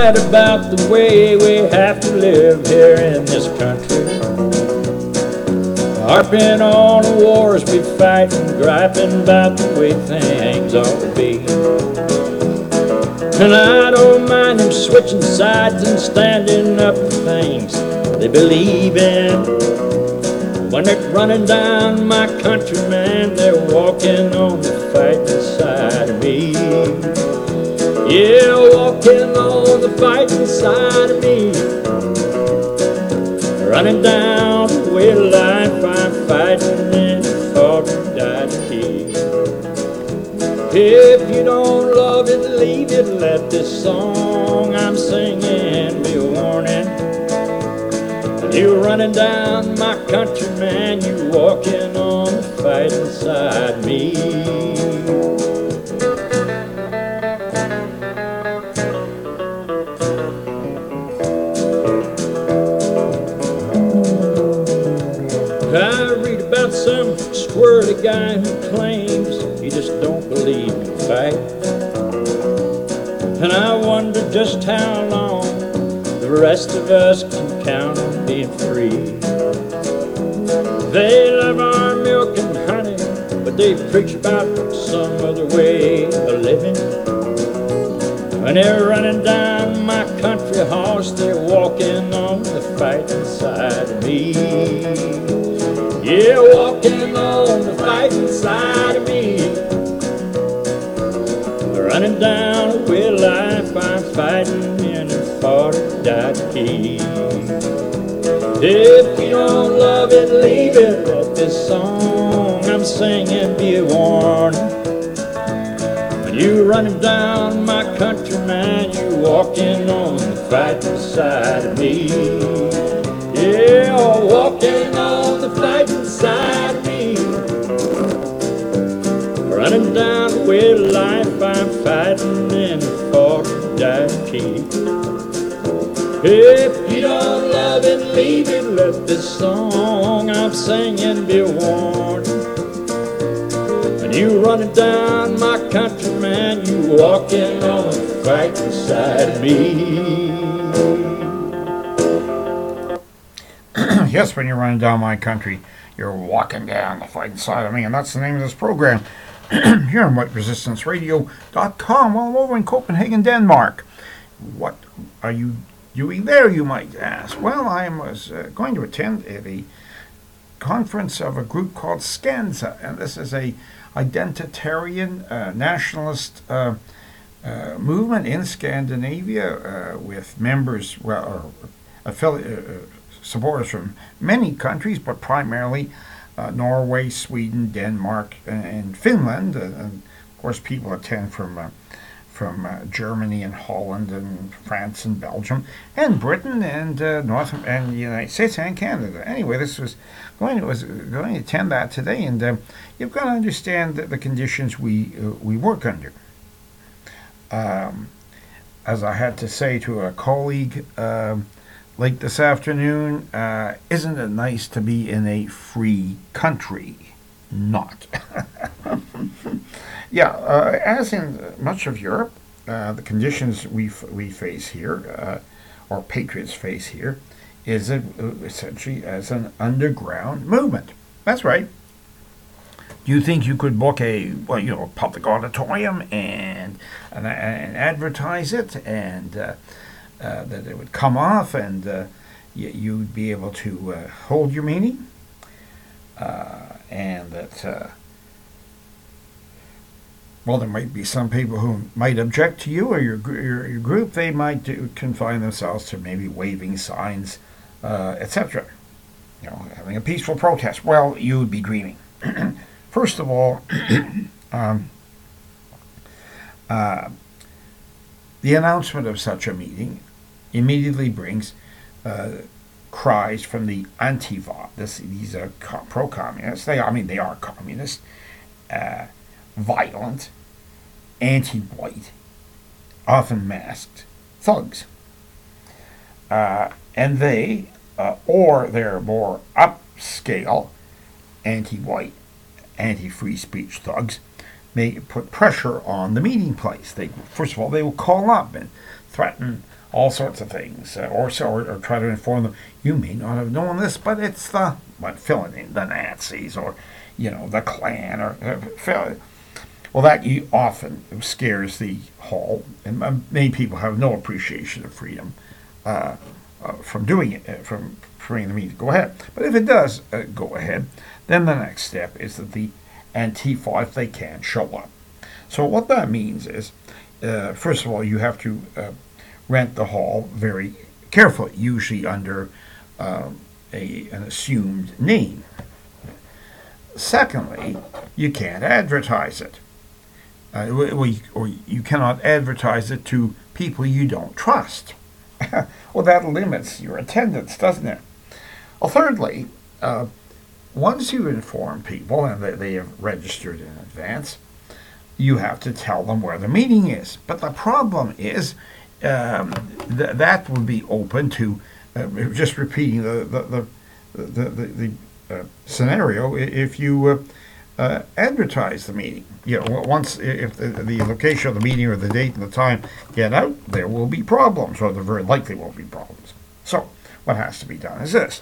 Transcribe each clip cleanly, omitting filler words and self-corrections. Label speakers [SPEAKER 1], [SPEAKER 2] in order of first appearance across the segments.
[SPEAKER 1] mad about the way we have to live here in this country. Harping on the wars we fight and griping about the way things ought to be. And I don't mind them switching sides and standing up for things they believe in. When they're running down my country, man, they're walking on the fighting side of me. Yeah, walking on the fighting side of me. Running down the way of life, I'm fighting and fought and died to keep. If you don't love it, leave it. Let this song I'm singing be a warning. You're running down my country, man, you walking on the fighting side of me. I read about some squirrely guy who claims he just don't believe in fight. And I wonder just how long the rest of us can count on being free. They love our milk and honey, but they preach about some other way of living. When they're running down my country horse, they're walking on the fighting side of me. Yeah, walking on the fighting side of me. Running down the way of life, I'm fighting and fought and died to keep. If you don't love it, leave it. Let this song I'm singing be a warning. When you're running down my country, man, you're walking on the fighting side of me. Yeah, walking on the fighting side of me. Running down the way of life, I'm fighting and fought and died to keep. If you don't love it, leave it. Let this song I'm singing be a warning. When you running down my country, man, you walking on the fighting side of me.
[SPEAKER 2] Yes, when you're running down my country, you're walking down the fighting side of me, and that's the name of this program here on WhiteResistanceRadio.com. Well, I'm over in Copenhagen, Denmark. What are you doing there, you might ask? Well, I was going to attend the conference of a group called Skansa, and this is a identitarian nationalist movement in Scandinavia with members, well, supporters from many countries, but primarily Norway, Sweden, Denmark, and Finland. And of course, people attend from Germany and Holland and France and Belgium and Britain and North and the United States and Canada. Anyway, this was going to attend that today, and you've got to understand the conditions we work under. As I had to say to a colleague late this afternoon, isn't it nice to be in a free country? Not. Yeah, as in much of Europe, the conditions we face here, or patriots face here, is essentially as an underground movement. That's right. Do you think you could book a public auditorium and advertise it, and that it would come off, and you'd be able to hold your meeting, and that well, there might be some people who might object to you or your group. They might confine themselves to maybe waving signs, etc. Having a peaceful protest. Well, you would be dreaming. First of all, the announcement of such a meeting immediately brings cries from the anti-Va. These are pro-communists. They are communist, violent, anti-white, often masked thugs. And they, or their more upscale anti-white, anti-free speech thugs, may put pressure on the meeting place. First of all, they will call up and threaten all sorts of things, or try to inform them, you may not have known this, but it's fill it in, the Nazis, or, the Klan, or well, that often scares the hall, and many people have no appreciation of freedom from doing it, from freeing the media. Go ahead. But if it does go ahead, then the next step is that the Antifa, if they can, show up. So what that means is, first of all, you have to rent the hall very carefully, usually under an assumed name. Secondly, you can't advertise it. Or you cannot advertise it to people you don't trust. Well, that limits your attendance, doesn't it? Well, thirdly, once you inform people and they have registered in advance, you have to tell them where the meeting is. But the problem is that would be open to just repeating the scenario if you advertise the meeting. Once if the location of the meeting or the date and the time get out, there will be problems, or there very likely will be problems. So what has to be done is this.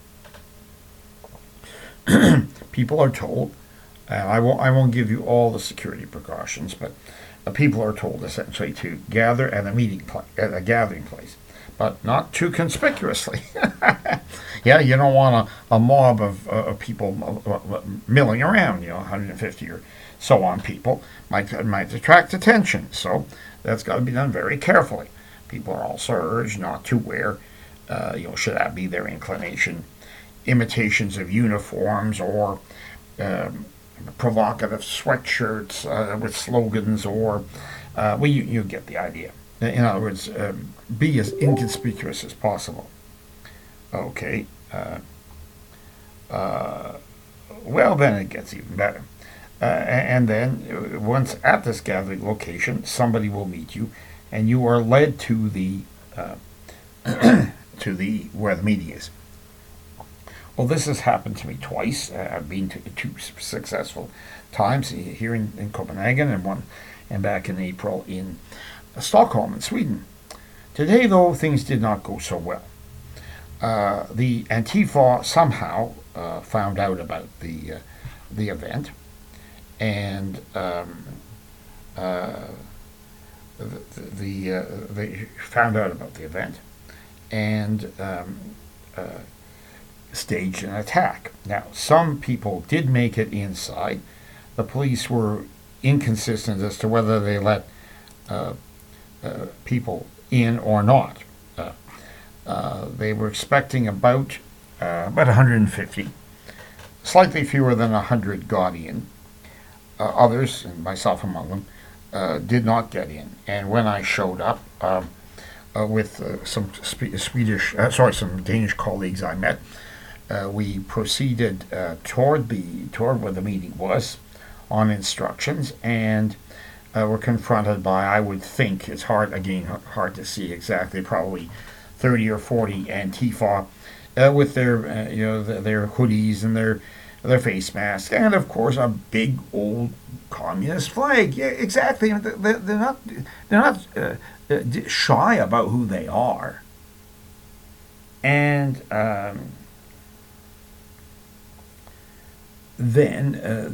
[SPEAKER 2] People are told, and I won't give you all the security precautions, but people are told essentially to gather at a gathering place, but not too conspicuously. Yeah, you don't want a mob of people milling around. 150 or so on people might attract attention. So that's got to be done very carefully. People are also urged not to wear, should that be their inclination, imitations of uniforms or provocative sweatshirts with slogans, or you get the idea. In other words, be as inconspicuous as possible. Okay. Well, then it gets even better. And then, once at this gathering location, somebody will meet you, and you are led to the where the meeting is. Well, this has happened to me twice. I've been to two successful times here in Copenhagen, and back in April in Stockholm in Sweden. Today, though, things did not go so well. The Antifa somehow found out about the event, and they found out about the event and staged an attack. Now, some people did make it inside. The police were inconsistent as to whether they let people in or not. They were expecting about 150. Slightly fewer than 100 got in. Others, and myself among them, did not get in. And when I showed up with some Danish colleagues I met, we proceeded toward where the meeting was on instructions, and were confronted by, I would think, it's hard to see exactly, probably 30 or 40 Antifa with their their hoodies and their face masks, and of course a big old communist flag. Yeah, exactly. They're not shy about who they are, and then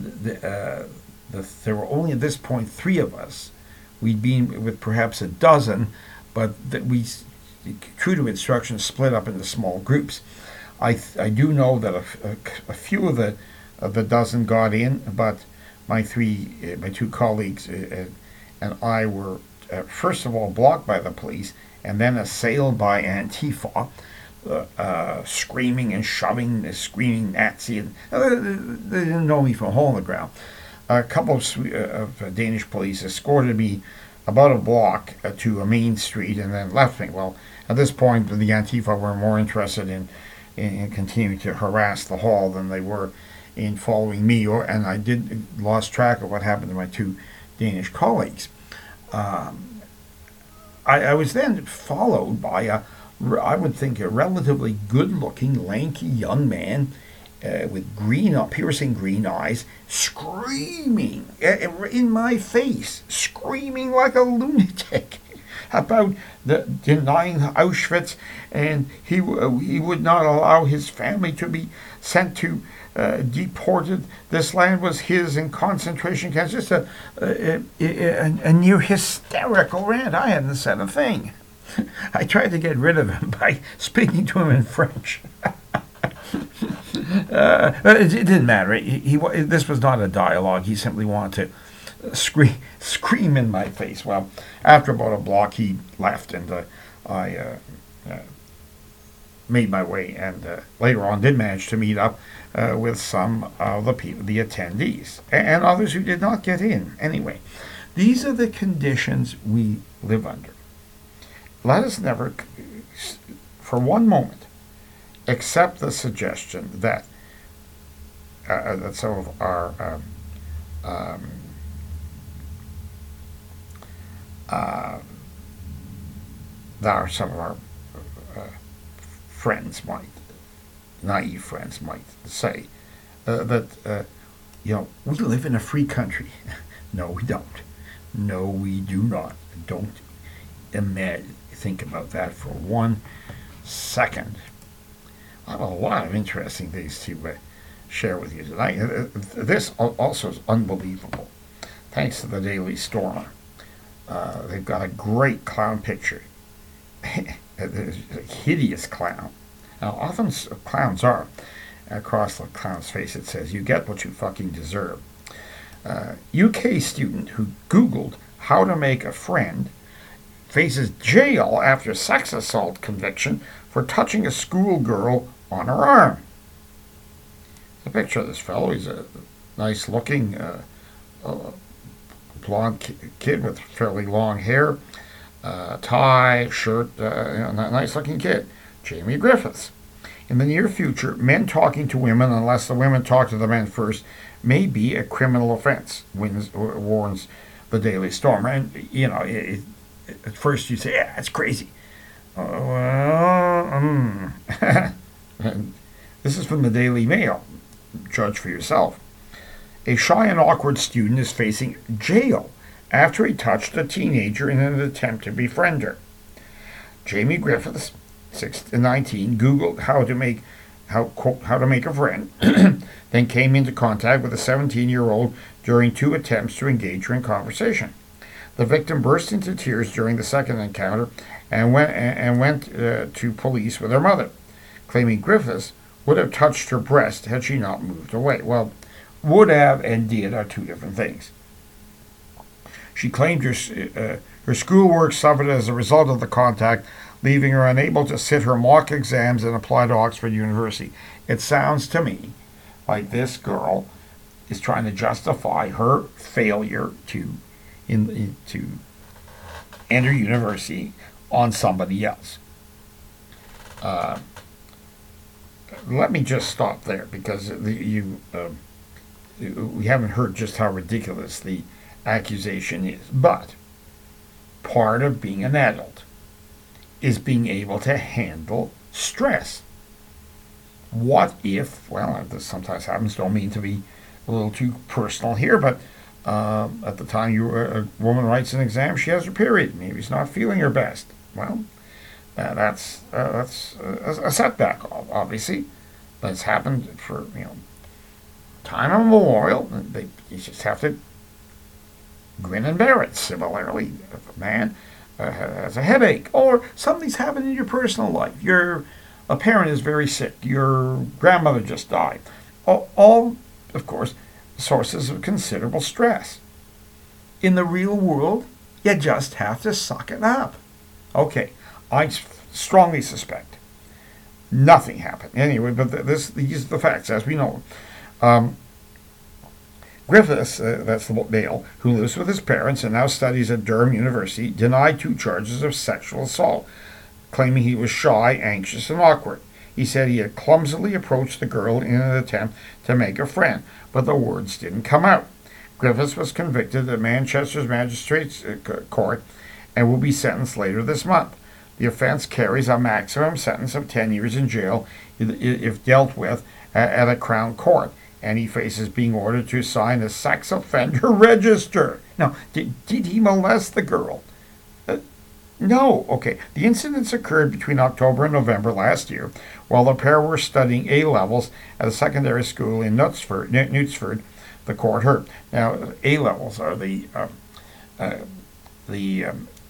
[SPEAKER 2] there were only at this point 3 of us. We'd been with perhaps a dozen, but that we, true to instructions, split up into small groups. I do know that a few of the dozen got in, but my 2 colleagues and I were first of all blocked by the police, and then assailed by Antifa, screaming and shoving, screaming Nazi. And they didn't know me from a hole in the ground. A couple of Danish police escorted me about a block to a main street and then left me. Well, at this point, the Antifa were more interested in continuing to harass the hall than they were in following me. And I lost track of what happened to my 2 Danish colleagues. I was then followed by I would think, a relatively good-looking, lanky young man with piercing green eyes, screaming in my face, screaming like a lunatic. about denying Auschwitz, and he would not allow his family to be sent to deported. This land was his in concentration camps. Just a near hysterical rant. I hadn't said a thing. I tried to get rid of him by speaking to him in French. It didn't matter. This was not a dialogue. He simply wanted to scream in my face. Well, after about a block, he left, and I made my way, and later on did manage to meet up with some of the attendees, and others who did not get in. Anyway, these are the conditions we live under. Let us never, for one moment, accept the suggestion that some of our some of our friends might, naive friends might say that we live in a free country. No, we don't. No, we do not. Don't think about that for 1 second. I have a lot of interesting things to share with you tonight. This also is unbelievable. Thanks to the Daily Stormer. They've got a great clown picture. A hideous clown. Now, often clowns are. Across the clown's face it says, "You get what you fucking deserve." UK student who Googled how to make a friend faces jail after sex assault conviction for touching a schoolgirl on her arm. The picture of this fellow. He's a nice-looking blonde kid with fairly long hair, tie, shirt, nice-looking kid. Jamie Griffiths. In the near future, men talking to women, unless the women talk to the men first, may be a criminal offense, warns the Daily Stormer. And, at first you say, yeah, that's crazy. This is from the Daily Mail. Judge for yourself. A shy and awkward student is facing jail after he touched a teenager in an attempt to befriend her. Jamie Griffiths, 19, Googled how to make a friend, then came into contact with a 17-year-old during 2 attempts to engage her in conversation. The victim burst into tears during the second encounter and went to police with her mother, claiming Griffiths would have touched her breast had she not moved away. Well, would have and did are 2 different things. She claimed her schoolwork suffered as a result of the contact, leaving her unable to sit her mock exams and apply to Oxford University. It sounds to me like this girl is trying to justify her failure to enter university on somebody else. Let me just stop there, because we haven't heard just how ridiculous the accusation is. But part of being an adult is being able to handle stress. What if, well, this sometimes happens, don't mean to be a little too personal here, but at the time a woman writes an exam, she has her period. Maybe she's not feeling her best. Well, that's a setback, obviously, but it's happened for time immemorial. You just have to grin and bear it. Similarly, if a man has a headache, or something's happened in your personal life, a parent is very sick, your grandmother just died, all of course, sources of considerable stress. In the real world, you just have to suck it up. Okay, I strongly suspect nothing happened. Anyway, but these are the facts as we know them. Griffiths, that's the male, who lives with his parents and now studies at Durham University, denied 2 charges of sexual assault, claiming he was shy, anxious, and awkward. He said he had clumsily approached the girl in an attempt to make a friend, but the words didn't come out. Griffiths was convicted at Manchester's Magistrates Court and will be sentenced later this month. The offense carries a maximum sentence of 10 years in jail if dealt with at a Crown Court, and he faces being ordered to sign a sex offender register. Now, did he molest the girl? No, okay. The incidents occurred between October and November last year while the pair were studying A levels at a secondary school in Knutsford, the court heard. Now, A levels are the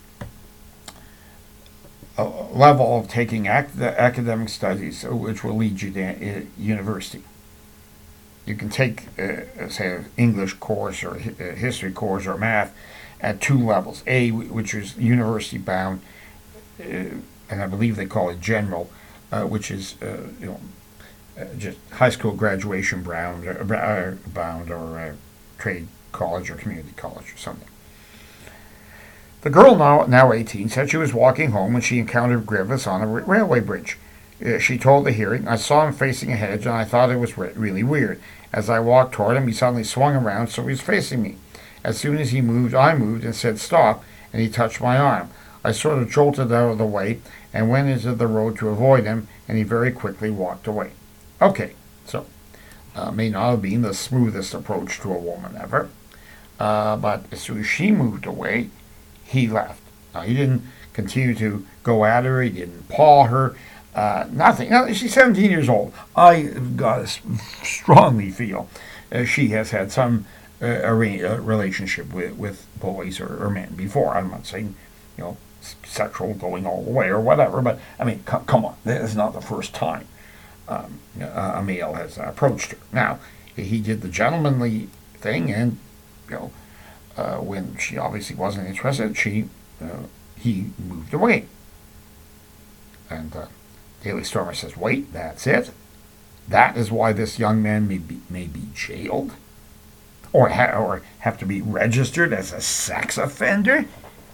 [SPEAKER 2] level of taking academic studies which will lead you to university. You can take, say, an English course or a history course or math at two levels. A, which is university bound, and I believe they call it general, which is just high school graduation bound, or trade college or community college or something. The girl, now 18, said she was walking home when she encountered Griffiths on a railway bridge. She told the hearing, "I saw him facing a hedge and I thought it was really weird. As I walked toward him, he suddenly swung around so he was facing me. As soon as he moved, I moved and said stop, and he touched my arm. I sort of jolted out of the way and went into the road to avoid him, and he very quickly walked away." Okay, so may not have been the smoothest approach to a woman ever, but as soon as she moved away, he left. Now, he didn't continue to go at her. He didn't paw her. Nothing. Now, she's 17 years old. I gotta strongly feel she has had some relationship with boys or men before. I'm not saying, sexual going all the way or whatever, but I mean, come on. This is not the first time a male has approached her. Now, he did the gentlemanly thing, and when she obviously wasn't interested, he moved away. And Daily Stormer says, "Wait, that's it? That is why this young man may be jailed, or have to be registered as a sex offender?"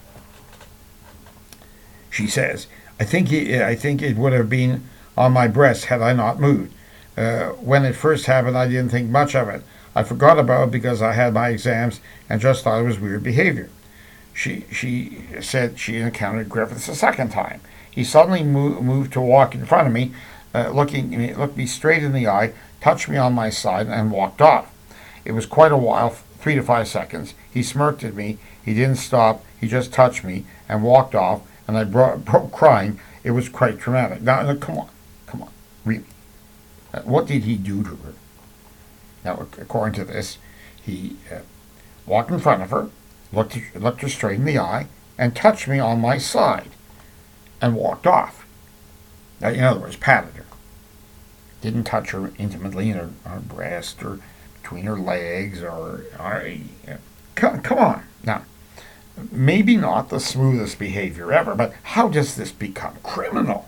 [SPEAKER 2] She says, I think it would have been on my breast had I not moved. When it first happened, I didn't think much of it. I forgot about it because I had my exams and just thought it was weird behavior." She said she encountered Griffiths a second time. He suddenly moved to walk in front of me, looked me straight in the eye, touched me on my side, and walked off. It was quite a while, 3 to 5 seconds. He smirked at me. He didn't stop. He just touched me and walked off, and I broke crying. It was quite traumatic. Now, come on, really. What did he do to her? Now, according to this, he walked in front of her, looked her straight in the eye, and touched me on my side, and walked off. Now, in other words, patted her. Didn't touch her intimately in her breast or between her legs come on. Now, maybe not the smoothest behavior ever, but how does this become criminal?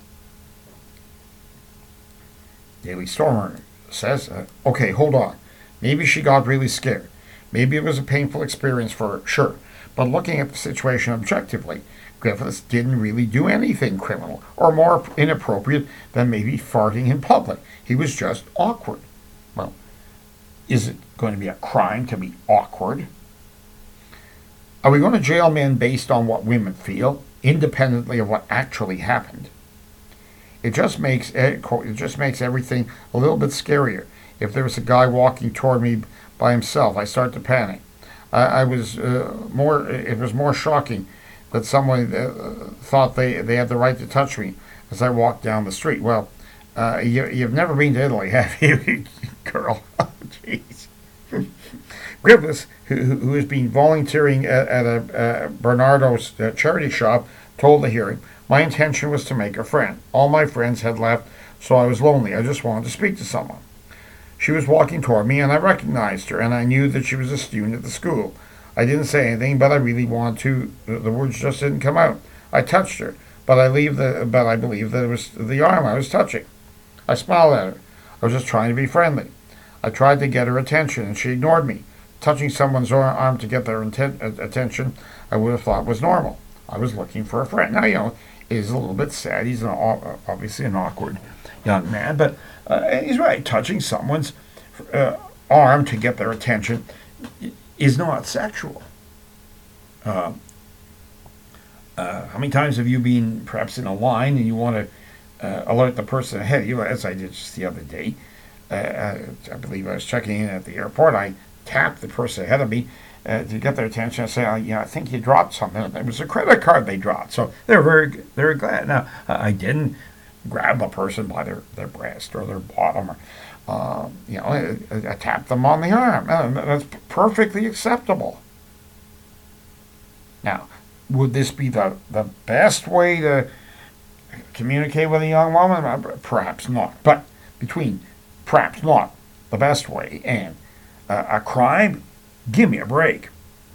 [SPEAKER 2] Daily Stormer says, okay, hold on. Maybe she got really scared. Maybe it was a painful experience for her, sure. But looking at the situation objectively, Griffiths didn't really do anything criminal or more inappropriate than maybe farting in public. He was just awkward. Well, is it going to be a crime to be awkward? Are we going to jail men based on what women feel, independently of what actually happened? It just makes everything a little bit scarier. If there was a guy walking toward me by himself, I start to panic. It was more shocking that someone thought they had the right to touch me as I walked down the street. Well, you've never been to Italy, have you, girl? Jeez. Griffiths, who has been volunteering at a Bernardo's charity shop, told the hearing, "My intention was to make a friend. All my friends had left, so I was lonely. I just wanted to speak to someone. She was walking toward me, and I recognized her, and I knew that she was a student at the school. I didn't say anything, but I really wanted to. The words just didn't come out. I touched her, but I believe that it was the arm I was touching. I smiled at her. I was just trying to be friendly. I tried to get her attention, and she ignored me. Touching someone's arm to get their attention, I would have thought was normal. I was looking for a friend." Now, it is a little bit sad. He's obviously an awkward young man, but he's right. Touching someone's arm to get their attention is not sexual. How many times have you been perhaps in a line and you want to alert the person ahead of you, as I did just the other day? I believe I was checking in at the airport. I tapped the person ahead of me, to get their attention and say, oh, I think you dropped something. It was a credit card they dropped. So they're very glad. Now, I didn't grab the person by their breast or their bottom, or I tapped them on the arm. That's perfectly acceptable. Now, would this be the best way to communicate with a young woman? Perhaps not. But between perhaps not the best way and a crime, give me a break.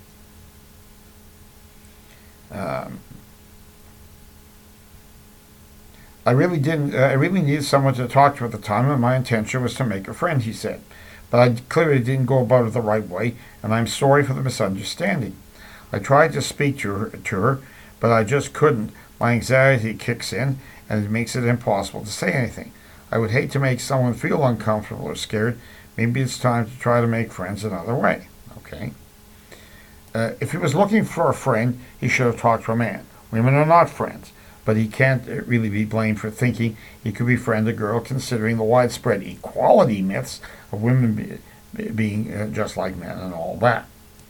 [SPEAKER 2] I really needed someone to talk to at the time, and my intention was to make a friend, he said. But I clearly didn't go about it the right way, and I'm sorry for the misunderstanding. I tried to speak to her, but I just couldn't. My anxiety kicks in, and it makes it impossible to say anything. I would hate to make someone feel uncomfortable or scared. Maybe it's time to try to make friends another way. Okay. If he was looking for a friend, he should have talked to a man. Women are not friends, but he can't really be blamed for thinking he could befriend a girl, considering the widespread equality myths of women being just like men and all that.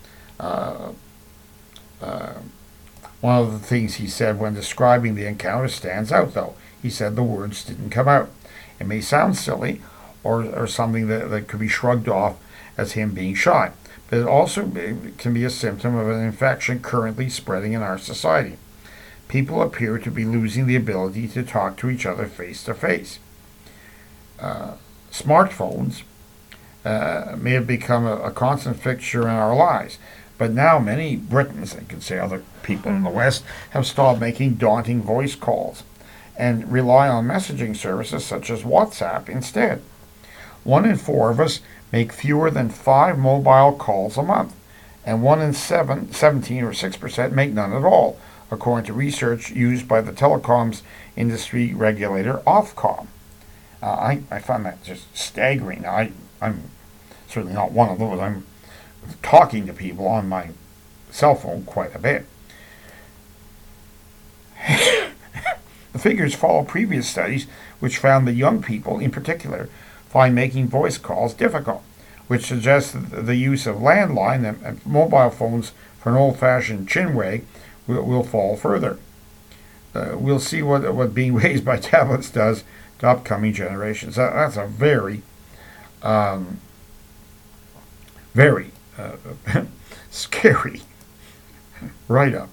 [SPEAKER 2] One of the things he said when describing the encounter stands out, though. He said the words didn't come out. It may sound silly or something that could be shrugged off as him being shy, but it also can be a symptom of an infection currently spreading in our society. People appear to be losing the ability to talk to each other face to face. Smartphones may have become a constant fixture in our lives, but now many Britons, I can say other people in the West, have stopped making daunting voice calls and rely on messaging services such as WhatsApp instead. 1 in 4 of us make fewer than 5 mobile calls a month, and 1 in 17 or 6% make none at all, according to research used by the telecoms industry regulator Ofcom. I find that just staggering. I'm certainly not one of those. I'm talking to people on my cell phone quite a bit. The figures follow previous studies which found that young people, in particular, find making voice calls difficult, which suggests that the use of landline and mobile phones for an old-fashioned chinwag will fall further. We'll see what being raised by tablets does to upcoming generations. That's a very, very scary write-up.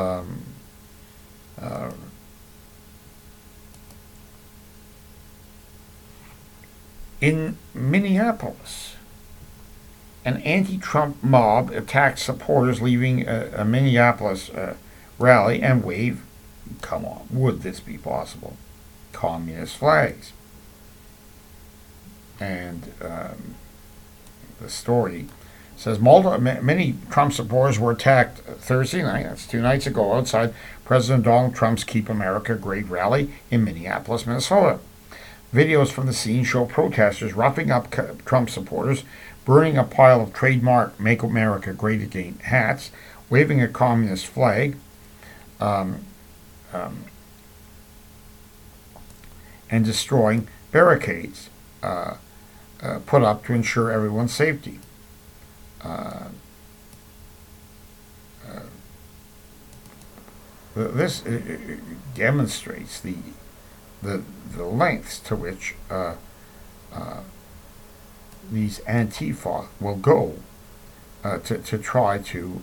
[SPEAKER 2] In Minneapolis, an anti-Trump mob attacked supporters leaving a Minneapolis rally and waved, come on, would this be possible, communist flags. And the story says many Trump supporters were attacked Thursday night, that's 2 nights ago, outside President Donald Trump's Keep America Great rally in Minneapolis, Minnesota. Videos from the scene show protesters roughing up Trump supporters, burning a pile of trademark Make America Great Again hats, waving a communist flag, and destroying barricades put up to ensure everyone's safety. This demonstrates the lengths to which these Antifa will go to try to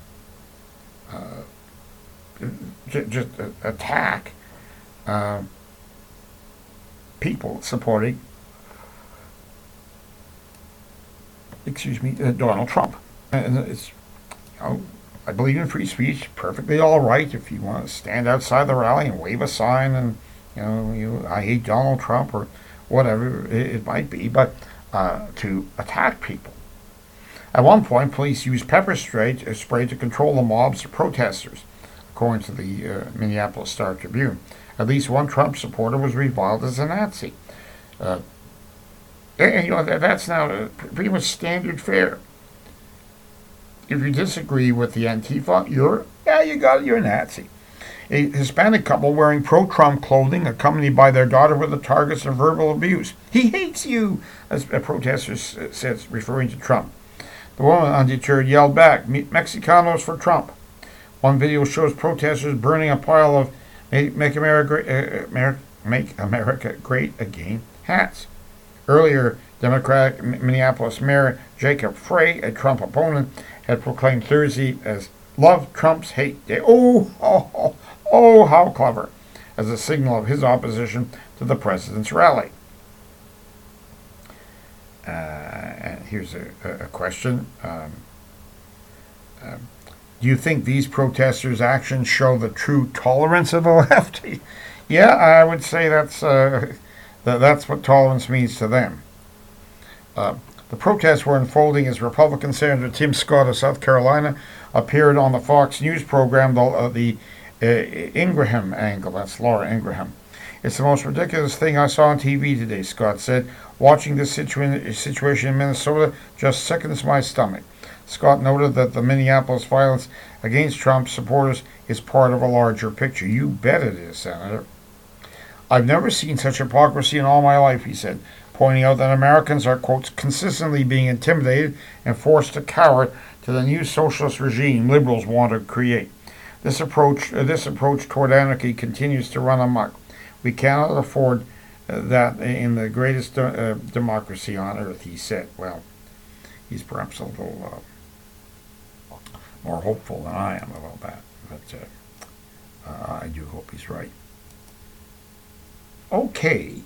[SPEAKER 2] just attack people supporting, Donald Trump. And it's, I believe in free speech, perfectly all right if you want to stand outside the rally and wave a sign and I hate Donald Trump or whatever it might be, but to attack people. At one point, police used pepper spray to control the mobs of protesters, according to the Minneapolis Star Tribune. At least one Trump supporter was reviled as a Nazi. And that's now pretty much standard fare. If you disagree with the Antifa, you're a Nazi. A Hispanic couple wearing pro-Trump clothing, accompanied by their daughter, were the targets of verbal abuse. He hates you, as a protester said, referring to Trump. The woman, undeterred, yelled back, Mexicanos for Trump. One video shows protesters burning a pile of Make America Great Again hats. Earlier, Democratic Minneapolis Mayor Jacob Frey, a Trump opponent, had proclaimed Thursday as Love Trump's Hate Day. Oh, how clever, as a signal of his opposition to the president's rally. And here's a question. Do you think these protesters' actions show the true tolerance of the left? Yeah, I would say that's what tolerance means to them. The protests were unfolding as Republican Senator Tim Scott of South Carolina appeared on the Fox News program, the Ingraham Angle. That's Laura Ingraham. It's the most ridiculous thing I saw on TV today, Scott said. Watching this situation in Minnesota just sickens my stomach. Scott noted that the Minneapolis violence against Trump supporters is part of a larger picture. You bet it is, Senator. I've never seen such hypocrisy in all my life, he said, pointing out that Americans are, quote, consistently being intimidated and forced to cower to the new socialist regime liberals want to create. This approach toward anarchy continues to run amok. We cannot afford that in the greatest democracy on earth, he said. Well, he's perhaps a little more hopeful than I am about that, but I do hope he's right. Okay.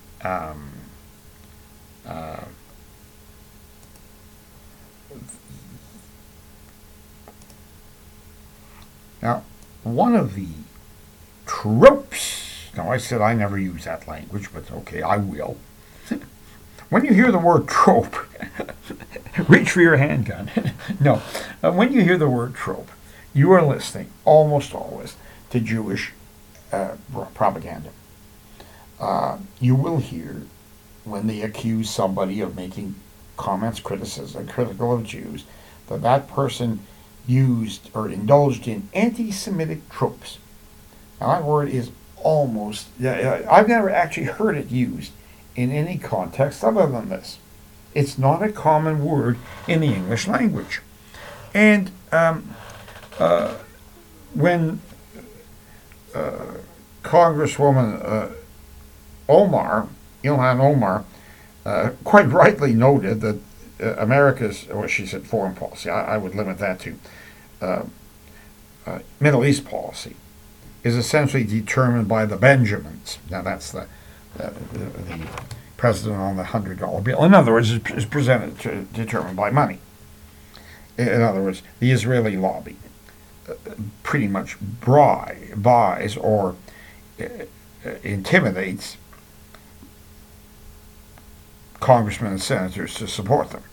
[SPEAKER 2] Now, one of the tropes. Now, I said I never use that language, but okay, I will. When you hear the word trope, reach for your handgun. No, when you hear the word trope, you are listening almost always to Jewish propaganda. You will hear when they accuse somebody of making comments, critical of Jews, that person used or indulged in anti-Semitic tropes. Now that word is almost, I've never actually heard it used in any context other than this. It's not a common word in the English language. And when Congresswoman Ilhan Omar, quite rightly noted that America's, she said foreign policy, I would limit that to Middle East policy, is essentially determined by the Benjamins. Now that's the president on the $100 bill. In other words, is determined by money. In other words, the Israeli lobby pretty much buys or intimidates congressmen and senators to support them.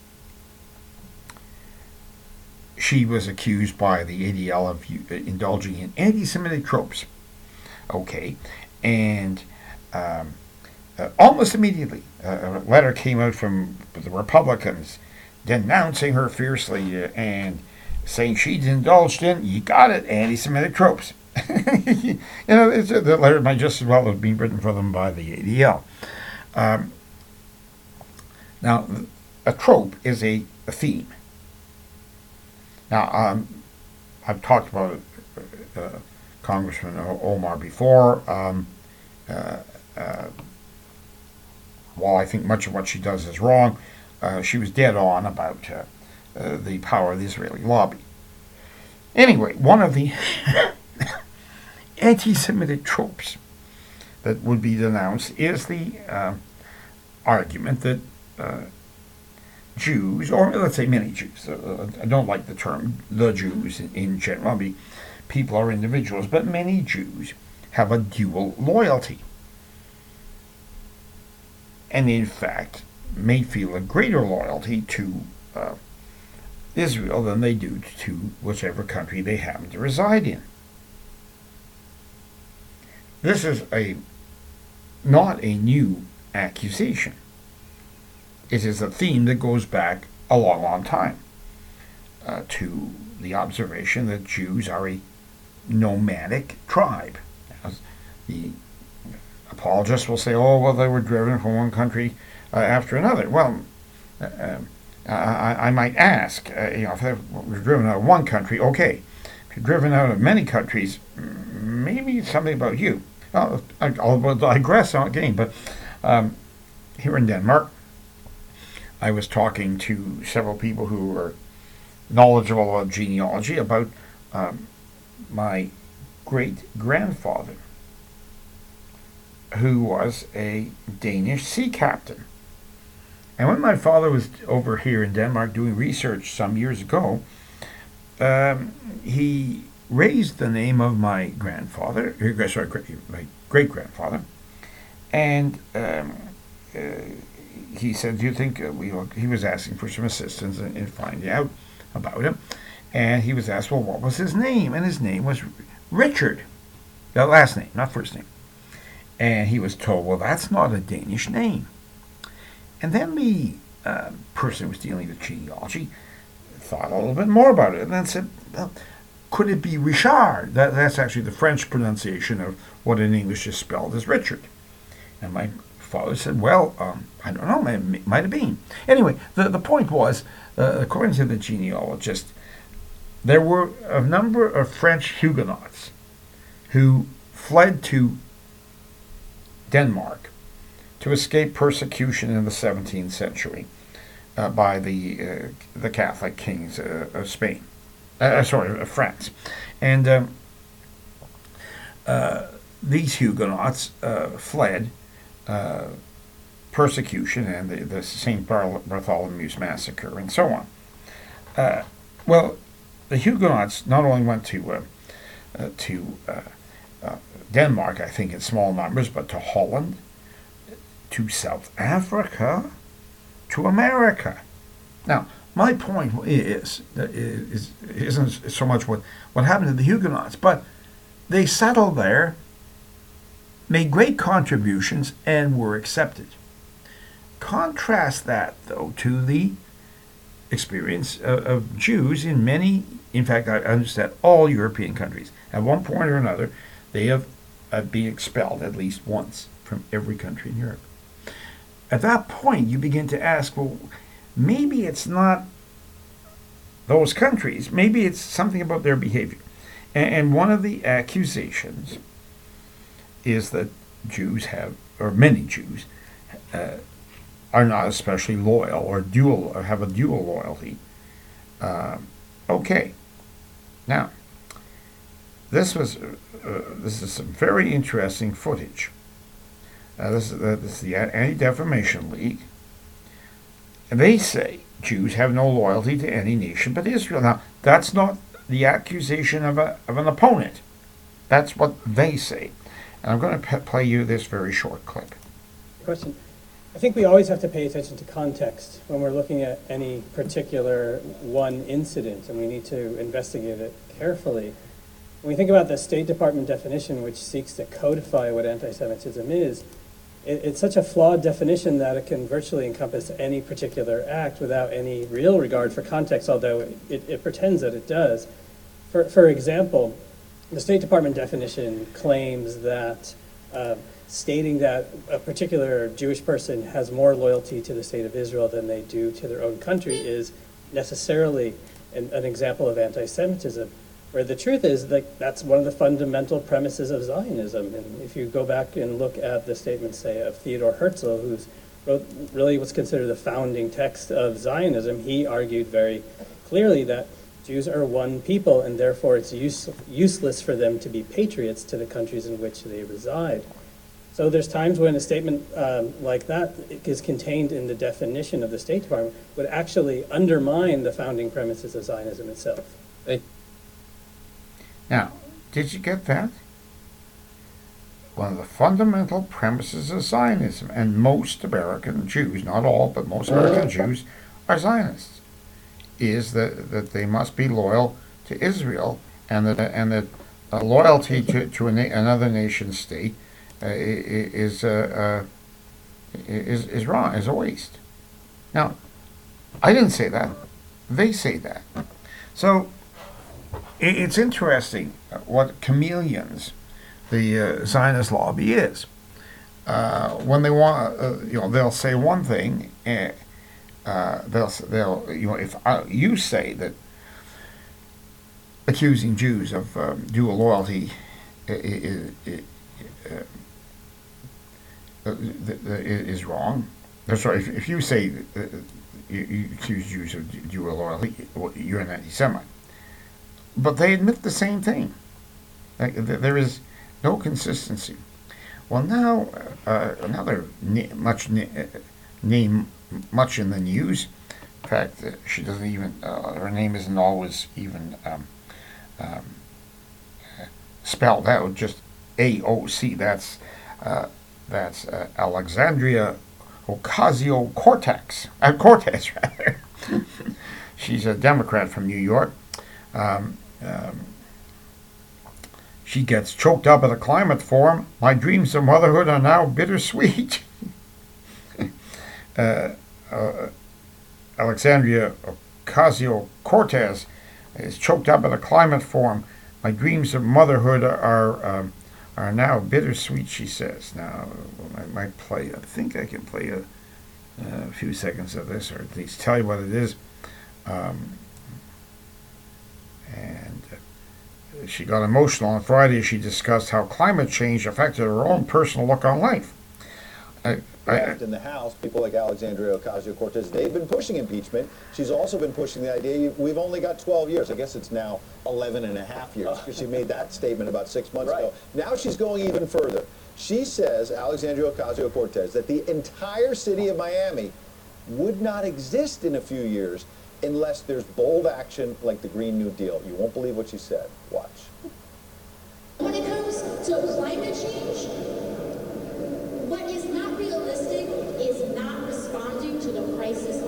[SPEAKER 2] She was accused by the ADL of indulging in anti-Semitic tropes. Okay, and almost immediately, a letter came out from the Republicans denouncing her fiercely and saying she'd indulged in, you got it, anti-Semitic tropes. The letter might just as well have been written for them by the ADL. Now, a trope is a theme. Now, I've talked about Congressman Omar before. While I think much of what she does is wrong, she was dead on about the power of the Israeli lobby. Anyway, one of the anti-Semitic tropes that would be denounced is the argument that Jews, or let's say many Jews, I don't like the term the Jews in general, I mean, people are individuals, but many Jews have a dual loyalty. And in fact, may feel a greater loyalty to Israel than they do to whichever country they happen to reside in. This is not a new accusation. It is a theme that goes back a long, long time to the observation that Jews are a nomadic tribe. As the apologists will say, oh, well, they were driven from one country after another. Well, I might ask, if we're driven out of one country, okay. If you're driven out of many countries, maybe it's something about you. I'll digress again, but here in Denmark, I was talking to several people who were knowledgeable about genealogy about my great-grandfather, who was a Danish sea captain. And when my father was over here in Denmark doing research some years ago, he raised the name of my grandfather, my great-grandfather, and he said, "Do you think he was asking for some assistance in finding out about him?" And he was asked, "Well, what was his name?" And his name was Richard, the last name, not first name. And he was told, "Well, that's not a Danish name." And then the person who was dealing with genealogy thought a little bit more about it and then said, "Well, could it be Richard?" That's actually the French pronunciation of what in English is spelled as Richard. And my father said, "Well, I don't know, might have been." Anyway, the point was, according to the genealogist, there were a number of French Huguenots who fled to Denmark to escape persecution in the 17th century by the Catholic kings of Spain. Of France. And these Huguenots fled persecution and the St. Bartholomew's massacre and so on. Well, the Huguenots not only went to Denmark, I think in small numbers, but to Holland, to South Africa, to America. Now, my point isn't so much what happened to the Huguenots, but they settled there, made great contributions, and were accepted. Contrast that, though, to the experience of Jews in many, in fact, I understand all European countries. At one point or another, they have been expelled at least once from every country in Europe. At that point, you begin to ask, well, maybe it's not those countries. Maybe it's something about their behavior. And one of the accusations is that Jews or many Jews, are not especially loyal or have a dual loyalty. Okay. Now, this is some very interesting footage. This is the Anti-Defamation League. And they say Jews have no loyalty to any nation but Israel. Now, that's not the accusation of an opponent. That's what they say. And I'm going to play you this very short clip.
[SPEAKER 3] Question. I think we always have to pay attention to context when we're looking at any particular one incident, and we need to investigate it carefully. When we think about the State Department definition, which seeks to codify what anti-Semitism is, it's such a flawed definition that it can virtually encompass any particular act without any real regard for context, although it pretends that it does. For example, the State Department definition claims that stating that a particular Jewish person has more loyalty to the state of Israel than they do to their own country is necessarily an example of anti-Semitism, where the truth is that that's one of the fundamental premises of Zionism. And if you go back and look at the statement, say, of Theodor Herzl, who's wrote really what's considered the founding text of Zionism, he argued very clearly that Jews are one people, and therefore it's useless for them to be patriots to the countries in which they reside. So there's times when a statement like that is contained in the definition of the State Department would actually undermine the founding premises of Zionism itself.
[SPEAKER 2] Now, did you get that? One of the fundamental premises of Zionism, and most American Jews, not all, but most American Jews are Zionists, is that they must be loyal to Israel, and that loyalty to another nation state is wrong, is a waste. Now, I didn't say that. They say that. So it's interesting what chameleons the Zionist lobby is. When they want, they'll say one thing they'll if you say that accusing Jews of dual loyalty is wrong. That's right. If you say you accuse Jews of dual loyalty, you're an anti-Semite. But they admit the same thing. There is no consistency. Well, now another name much in the news. In fact, she doesn't even her name isn't always even spelled out. Just AOC. That's Alexandria Ocasio-Cortez. Cortez, rather. She's a Democrat from New York. She gets choked up at a climate forum. My dreams of motherhood are now bittersweet. Alexandria Ocasio-Cortez is choked up at a climate forum. My dreams of motherhood are now bittersweet, she says. Now, I might play, I think I can play a few seconds of this, or at least tell you what it is. She got emotional on Friday as she discussed how climate change affected her own personal look on life.
[SPEAKER 4] In the House, people like Alexandria Ocasio-Cortez, they've been pushing impeachment. She's also been pushing the idea we've only got 12 years. I guess it's now 11 and a half years because she made that statement about 6 months ago. Now she's going even further. She says, Alexandria Ocasio-Cortez, that the entire city of Miami would not exist in a few years unless there's bold action like the Green New Deal. You won't believe what she said. Watch.
[SPEAKER 5] When it comes to climate change, what is not realistic is not responding to the crisis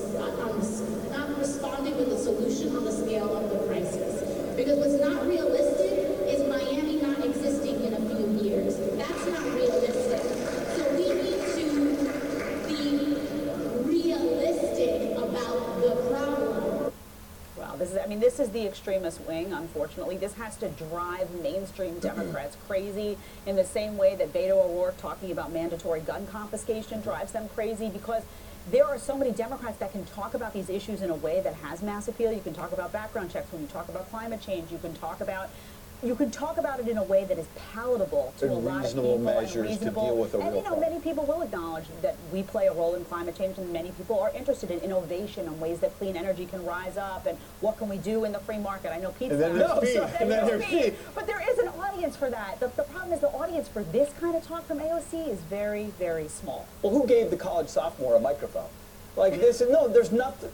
[SPEAKER 5] not responding with a solution on the scale of the crisis. Because what's not realistic is Miami not existing in a few years. That's not realistic. So we need to be realistic about the problem.
[SPEAKER 6] Wow, this is the extremist wing, unfortunately. This has to drive mainstream Democrats crazy in the same way that Beto O'Rourke talking about mandatory gun confiscation drives them crazy, because there are so many Democrats that can talk about these issues in a way that has mass appeal. You can talk about background checks when you talk about climate change. You can talk about it in a way that is palatable to a lot of people.
[SPEAKER 4] Measures to deal with a real problem.
[SPEAKER 6] Many people will acknowledge that we play a role in climate change, and many people are interested in innovation and ways that clean energy can rise up, and what can we do in the free market. I know Pete's
[SPEAKER 4] And then there's Pete.
[SPEAKER 6] But there is an audience for that. The problem is the audience for this kind of talk from AOC is very, very small.
[SPEAKER 7] Well, who gave the college sophomore a microphone like this? No, there's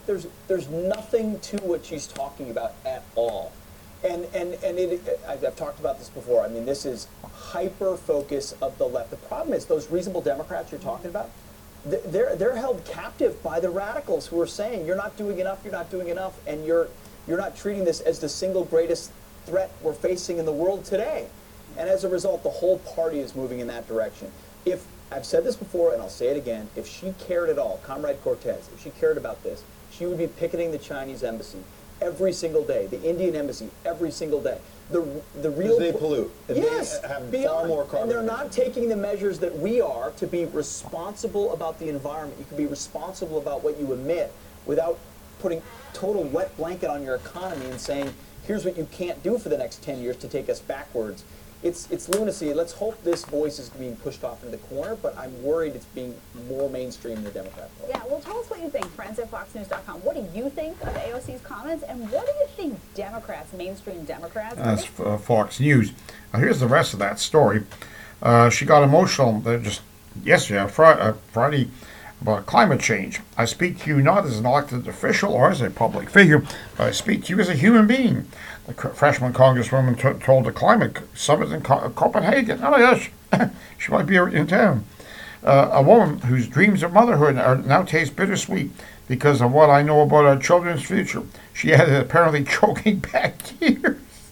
[SPEAKER 7] nothing to what she's talking about at all. And I've talked about this before. I mean, this is hyper focus of the left. The problem is those reasonable Democrats you're talking about, they're held captive by the radicals who are saying you're not doing enough, and you're not treating this as the single greatest threat we're facing in the world today. And as a result, the whole party is moving in that direction. If I've said this before, and I'll say it again, if she cared at all, Comrade Cortez, if she cared about this, she would be picketing the Chinese embassy every single day, the Indian embassy every single day. The real
[SPEAKER 4] they pollute.
[SPEAKER 7] Yes,
[SPEAKER 4] they have
[SPEAKER 7] beyond.
[SPEAKER 4] far more carbon.
[SPEAKER 7] And they're not taking the measures that we are to be responsible about the environment. You can be responsible about what you emit without putting total wet blanket on your economy and saying, here's what you can't do for the next 10 years to take us backwards. It's lunacy. Let's hope this voice is being pushed off into the corner, but I'm worried it's being more mainstream in the Democrat Party.
[SPEAKER 6] Yeah, well, tell us what you think. Friends at FoxNews.com. What do you think of AOC's comments, and what do you think Democrats, mainstream Democrats?
[SPEAKER 2] That's Fox News. Now, here's the rest of that story. She got emotional just yesterday, Friday, about climate change. I speak to you not as an elected official or as a public figure, but I speak to you as a human being. The freshman congresswoman told the climate summit in Copenhagen. Oh my gosh, she might be in town. A woman whose dreams of motherhood now taste bittersweet because of what I know about our children's future. She added, apparently choking back tears.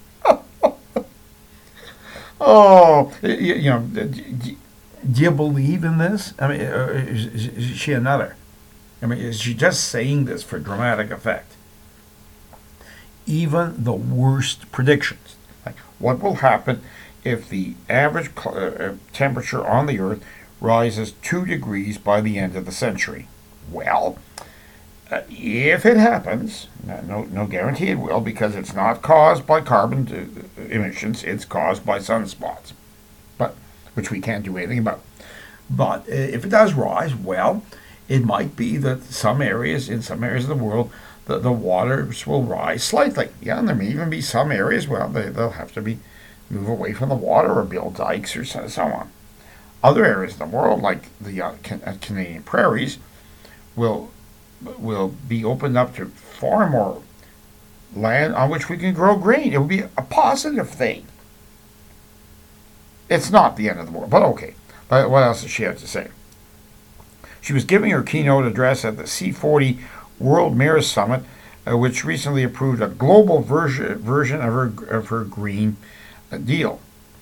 [SPEAKER 2] Oh, do you believe in this? I mean, is she a nutter? I mean, is she just saying this for dramatic effect? Even the worst predictions, like what will happen if the average temperature on the Earth rises 2 degrees by the end of the century? Well, If it happens, no guarantee it will, because it's not caused by carbon emissions, it's caused by sunspots, but which we can't do anything about. But if it does rise, well, it might be that in some areas of the world, the waters will rise slightly. Yeah, and there may even be some areas, well, they'll have to move away from the water or build dikes or so on. Other areas of the world, like the Canadian prairies, will be opened up to far more land on which we can grow grain. It will be a positive thing. It's not the end of the world, but okay. But what else does she have to say? She was giving her keynote address at the C40 World Mayors Summit, which recently approved a global version of her Green Deal.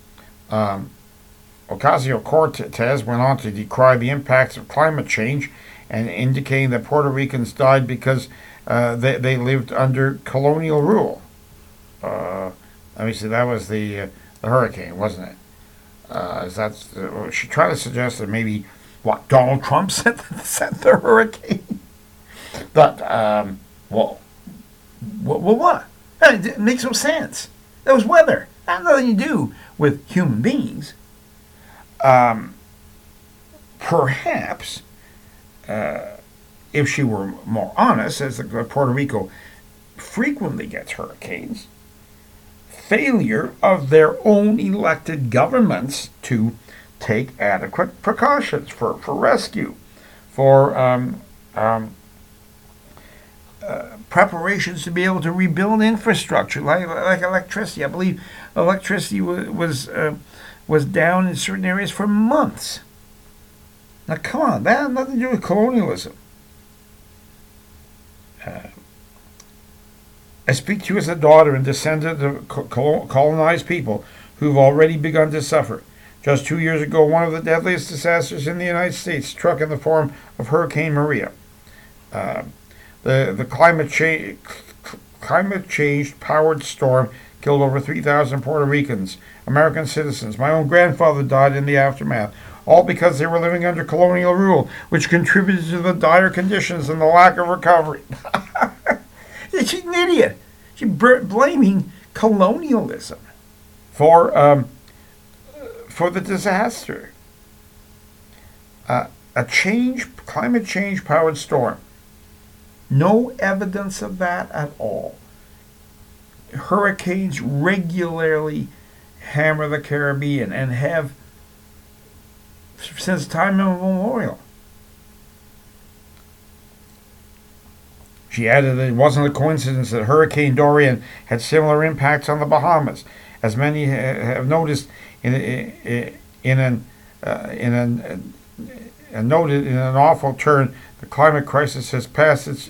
[SPEAKER 2] Ocasio-Cortez went on to decry the impacts of climate change and indicating that Puerto Ricans died because they lived under colonial rule. Let me see, that was the hurricane, wasn't it? She tried to suggest that maybe Donald Trump sent the hurricane. But what? It makes no sense. That was weather. That had nothing to do with human beings. Perhaps, if she were more honest, as Puerto Rico frequently gets hurricanes, failure of their own elected governments to take adequate precautions for rescue, for preparations to be able to rebuild infrastructure like electricity. I believe electricity was down in certain areas for months. Now, come on, that had nothing to do with colonialism. I speak to you as a daughter and descendant of colonized people who've already begun to suffer. Just 2 years ago, one of the deadliest disasters in the United States struck in the form of Hurricane Maria. The climate change powered storm killed over 3,000 Puerto Ricans, American citizens. My own grandfather died in the aftermath, all because they were living under colonial rule, which contributed to the dire conditions and the lack of recovery. She's an idiot. She's blaming colonialism for the disaster. A climate change powered storm. No evidence of that at all. Hurricanes regularly hammer the Caribbean and have since time immemorial. She added that it wasn't a coincidence that Hurricane Dorian had similar impacts on the Bahamas, as many have noticed noted in an awful turn. The climate crisis has passed its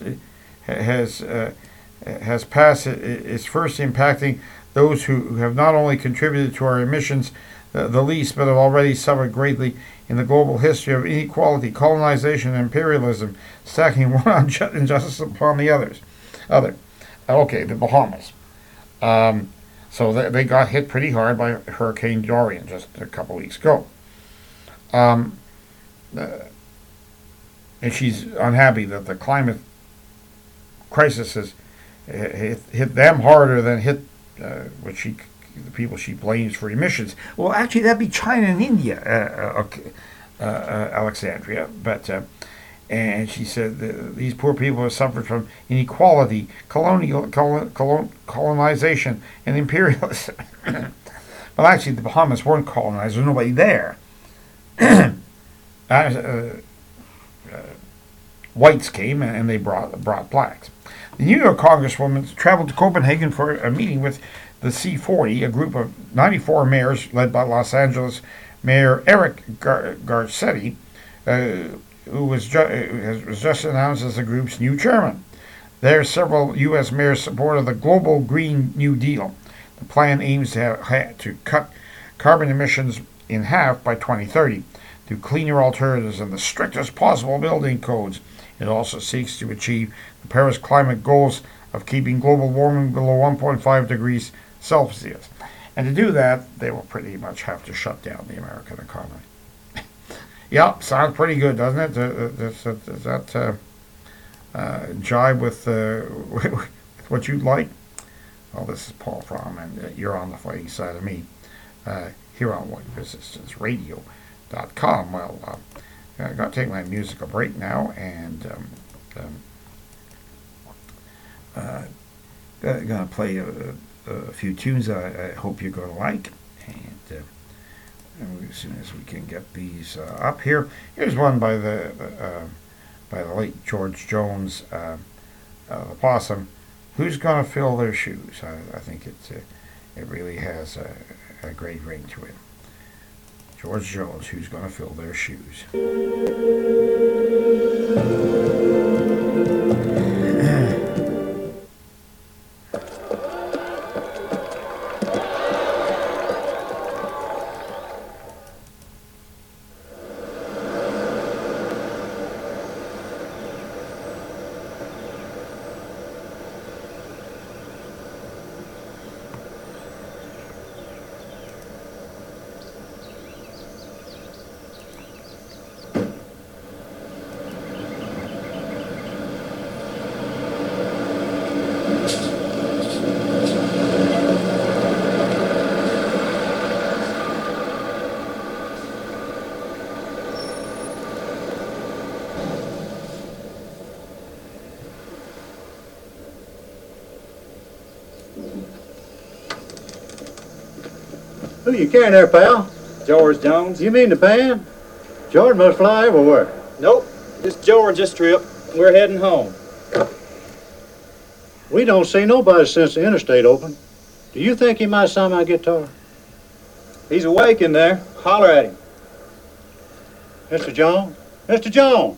[SPEAKER 2] first impacting those who have not only contributed to our emissions the least, but have already suffered greatly in the global history of inequality, colonization, and imperialism, stacking one injustice upon the other. Okay, the Bahamas. So they got hit pretty hard by Hurricane Dorian just a couple weeks ago. And she's unhappy that the climate crisis has hit them harder than hit the people she blames for emissions. Well, actually, that'd be China and India, Alexandria. But and she said these poor people have suffered from inequality, colonization, and imperialism. Well, actually, the Bahamas weren't colonized. There's nobody there. Whites came and they brought blacks. The New York Congresswoman traveled to Copenhagen for a meeting with the C40, a group of 94 mayors led by Los Angeles Mayor Eric Garcetti, who was just announced as the group's new chairman. There, several U.S. mayors supported the global Green New Deal. The plan aims to cut carbon emissions in half by 2030 through cleaner alternatives and the strictest possible building codes. It also seeks to achieve the Paris climate goals of keeping global warming below 1.5 degrees Celsius. And to do that, they will pretty much have to shut down the American economy. Yeah, sounds pretty good, doesn't it? jibe with with what you'd like. Well, this is Paul Fromm, and you're on the fighting side of me here on WhiteResistanceRadio.com. Well, I've got to take my musical break now, and going to play a few tunes I hope you're going to like, and as soon as we can get these up here, here's one by the late George Jones, the Possum. Who's going to fill their shoes? I think it really has a great ring to it. George Jones, who's going to fill their shoes?
[SPEAKER 8] Who you carrying there, pal?
[SPEAKER 9] George Jones?
[SPEAKER 8] You mean the band? George must fly everywhere.
[SPEAKER 9] Nope, just George this trip. We're heading home.
[SPEAKER 8] We don't see nobody since the interstate opened. Do you think he might sign my guitar?
[SPEAKER 9] He's awake in there. Holler at him.
[SPEAKER 8] Mr. Jones? Mr. Jones!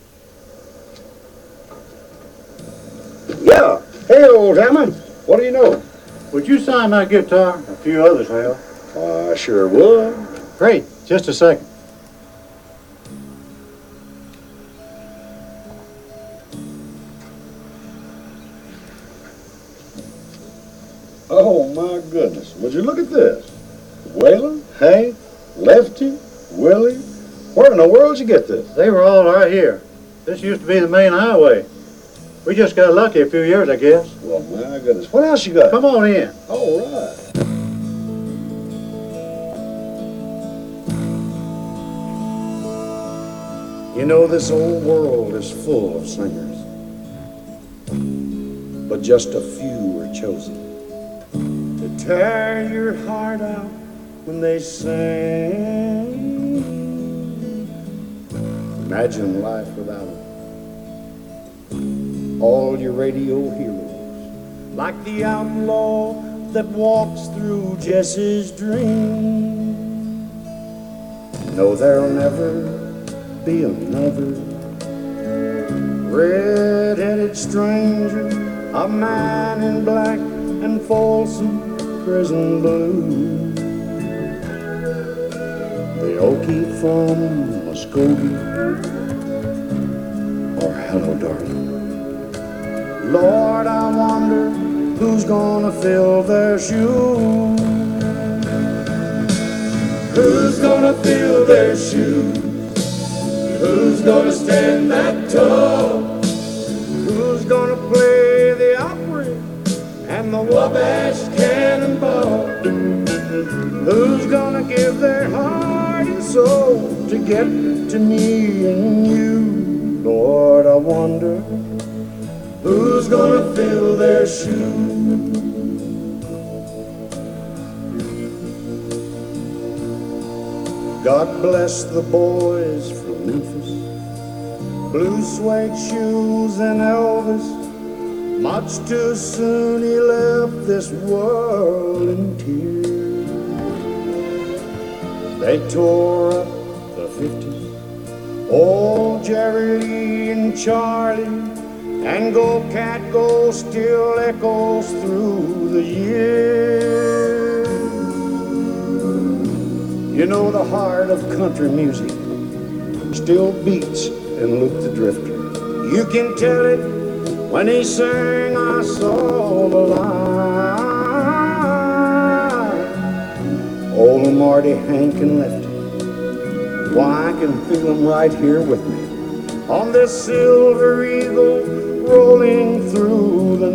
[SPEAKER 10] Yeah. Hey, old Hammond. What do you know?
[SPEAKER 8] Would you sign my guitar? A few others have.
[SPEAKER 10] I sure would.
[SPEAKER 8] Great. Just a second.
[SPEAKER 10] Oh, my goodness. Would you look at this? Waylon, Hank, Lefty, Willie. Where in the world did you get this?
[SPEAKER 8] They were all right here. This used to be the main highway. We just got lucky a few years, I guess.
[SPEAKER 10] Well, my goodness. What else you got?
[SPEAKER 8] Come on in.
[SPEAKER 10] All right. You know, this old world is full of singers, but just a few are chosen to tear your heart out when they sing. Imagine life without them. All your radio heroes, like the outlaw that walks through Jesse's dream. No, there'll never be another red-headed stranger, a man in black and Folsom prison blue. The Okie from Muskogee, or Hello Darling. Lord, I wonder who's gonna fill their shoes. Who's gonna fill their shoes? Who's gonna stand that tall? Who's gonna play the Opry and the Wabash Cannonball? Who's gonna give their heart and soul to get to me and you? Lord, I wonder who's gonna fill their shoes? God bless the boys from Memphis, blue suede shoes and Elvis. Much too soon he left this world in tears. They tore up the 50s, old Jerry Lee and Charlie, and Go Cat Go still echoes through the years. You know, the heart of country music still beats in Luke the Drifter. You can tell it when he sang I Saw the Light. Old Marty, Hank, and Lefty, why, I can feel them right here with me. on this silver eagle rolling through the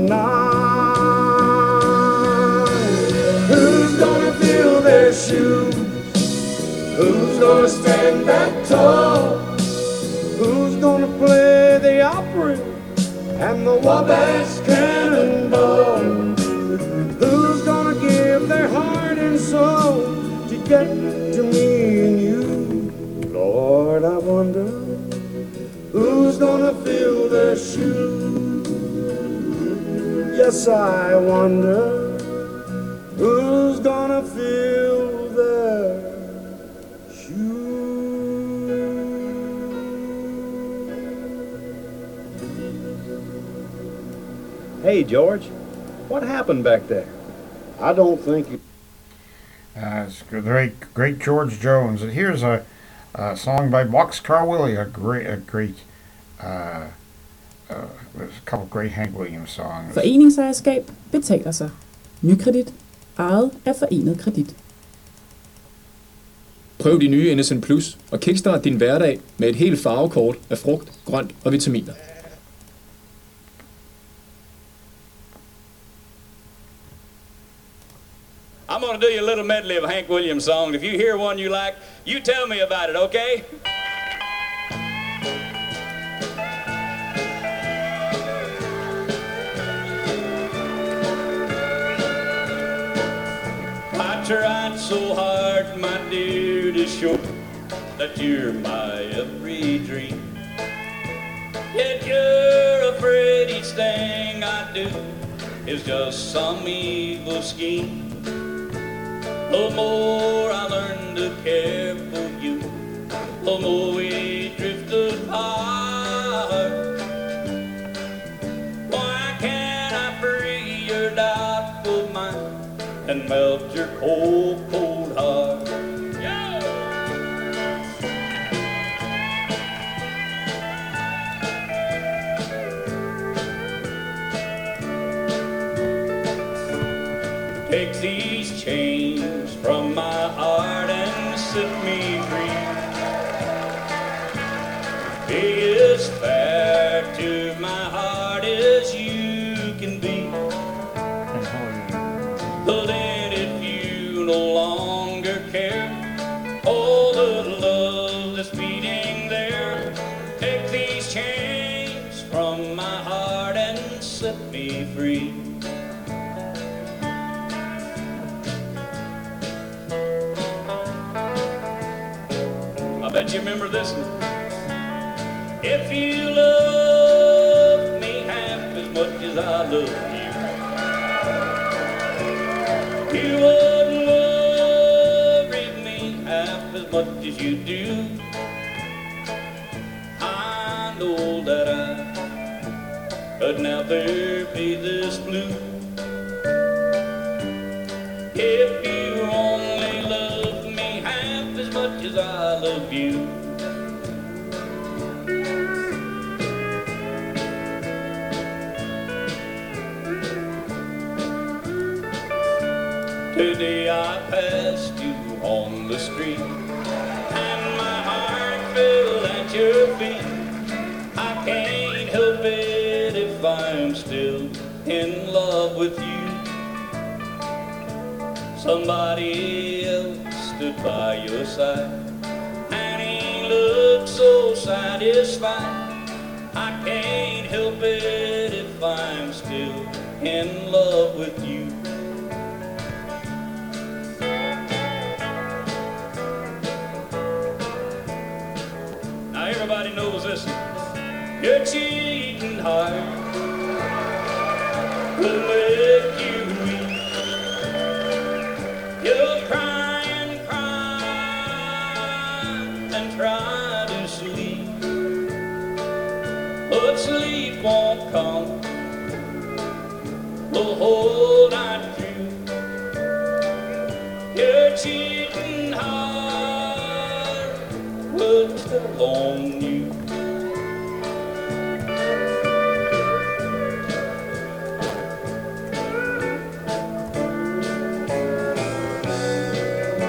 [SPEAKER 10] night. Who's gonna fill their shoes? Who's gonna stand that tall? Who's gonna play the opera and the Wabash Cannonball? Who's gonna give their heart and soul to get to me and you? Lord, I wonder who's gonna fill their shoes. Yes, I wonder who's gonna fill their
[SPEAKER 9] Hey, George, what happened back there?
[SPEAKER 8] I don't think you.
[SPEAKER 2] It's great George Jones. And here's a song by Boxcar Willie, a great. There's a couple great Hank Williams songs.
[SPEAKER 11] Foreningsejerskab betaler sig. Nykredit, ejet af Forenet Kredit.
[SPEAKER 12] Prøv de nye NSN Plus og kickstart din hverdag med et helt farvekort af frugt, grønt og vitaminer.
[SPEAKER 1] I'm going to do you a little medley of Hank Williams songs. If you hear one you like, you tell me about it, okay? I tried so hard, my dear, to show that you're my every dream. Yet you're afraid each thing I do is just some evil scheme. The more I learn to care for you, the more we drift apart. Why can't I free your doubtful mind and melt your cold, cold heart? Take these chains from my heart and set me free. Be as fair to my heart as you can be. But then if you no longer care all the love that's beating there, take these chains from my heart and set me free. I bet you remember this one. If you love me half as much as I love you, you wouldn't worry me half as much as you do. I know that I could never be this blue. If you only love me half as much as I love you. Today I passed you on the street and my heart fell at your feet. I can't help it if I'm still in love with you. Somebody else stood by your side and he looked so satisfied. I can't help it if I'm still in love with you. Now everybody knows this one. Your cheating heart will make you weak. You'll cry and cry and try to sleep, but sleep won't come the whole night through. Your cheating heart will tell on you.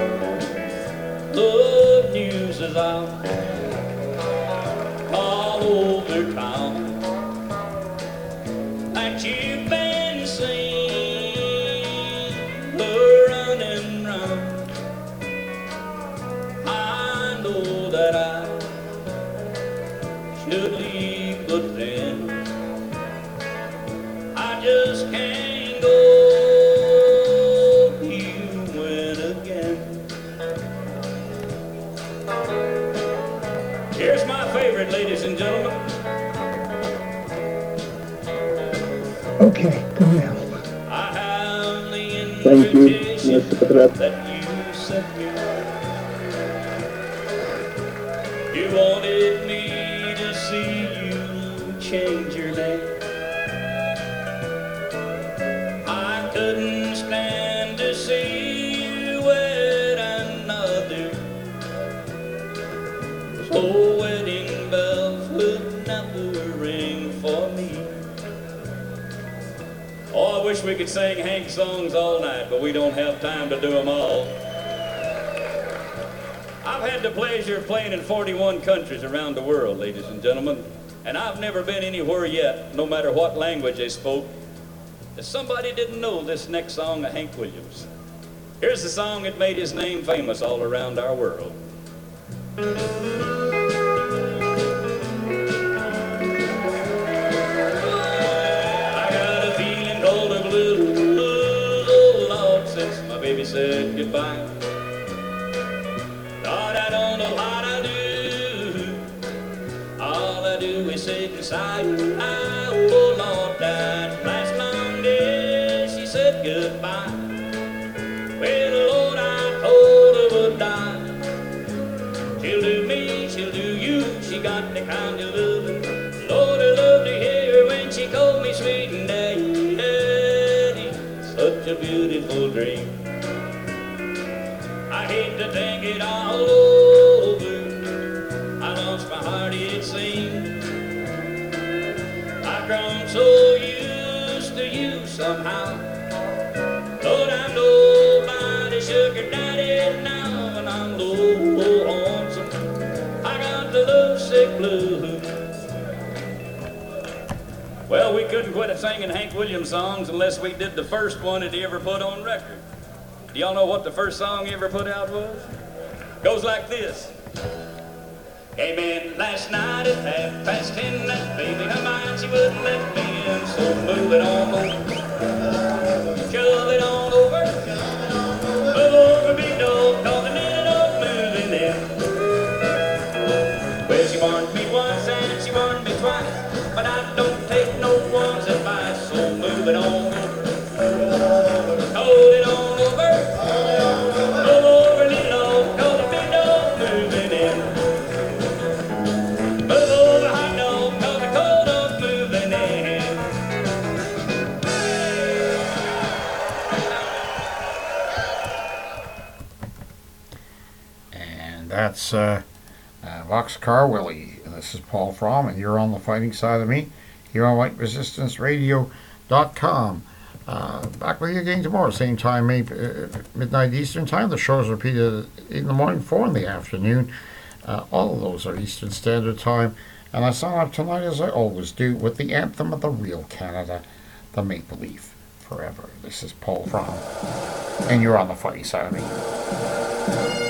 [SPEAKER 1] The news is out all other town that you've been seen running round. I know that I should leave, but then I just can't go. You went again. Here's my favorite, ladies and gentlemen.
[SPEAKER 13] Okay, go now.
[SPEAKER 1] I have the
[SPEAKER 13] Thank you,
[SPEAKER 1] invitation
[SPEAKER 13] Mr. Petrep.
[SPEAKER 1] that you sent me. You wanted me to see you change your name. I couldn't stand to see you wed another. So wedding bells would never ring for me. Oh, I wish we could sing Hank songs all night, but we don't have time to do them all. I've had the pleasure of playing in 41 countries around the world, ladies and gentlemen, and I've never been anywhere yet, no matter what language they spoke, that somebody didn't know this next song of Hank Williams. Here's the song that made his name famous all around our world. Baby said goodbye. Lord, I don't know what I do. All I do is sit inside. Oh, Lord, that last Monday she said goodbye. Well, Lord, I told her would die. She'll do me, she'll do you. She got the kind of loving. Lord, I love to hear her when she called me sweet and daddy. Such a beautiful dream. I hate to think it all over. I lost my heart, it seemed. I've grown so used to you somehow. Lord, I'm nobody sugar daddy now, and I'm low on some. I got the lovesick blues. Well, we couldn't quit singing Hank Williams songs unless we did the first one that he ever put on record. Do y'all know what the first song he ever put out was? Goes like this. Came in last night at 10:30. That baby her mind, she wouldn't let me in. So move it on over. Shove it on over. Move over, big dog, cause the minute of moving in. Well, she warned me once and she warned me twice, but I don't take no one's advice. So move it on over. Hold it on.
[SPEAKER 2] That's Boxcar Willie. This is Paul Fromm, and you're on the fighting side of me here on LightResistanceRadio.com. Back with you again tomorrow, same time, midnight Eastern time. The show is repeated in the morning, 4 in the afternoon. All of those are Eastern Standard Time. And I sign off tonight, as I always do, with the anthem of the real Canada, the Maple Leaf Forever. This is Paul Fromm, and you're on the fighting side of me.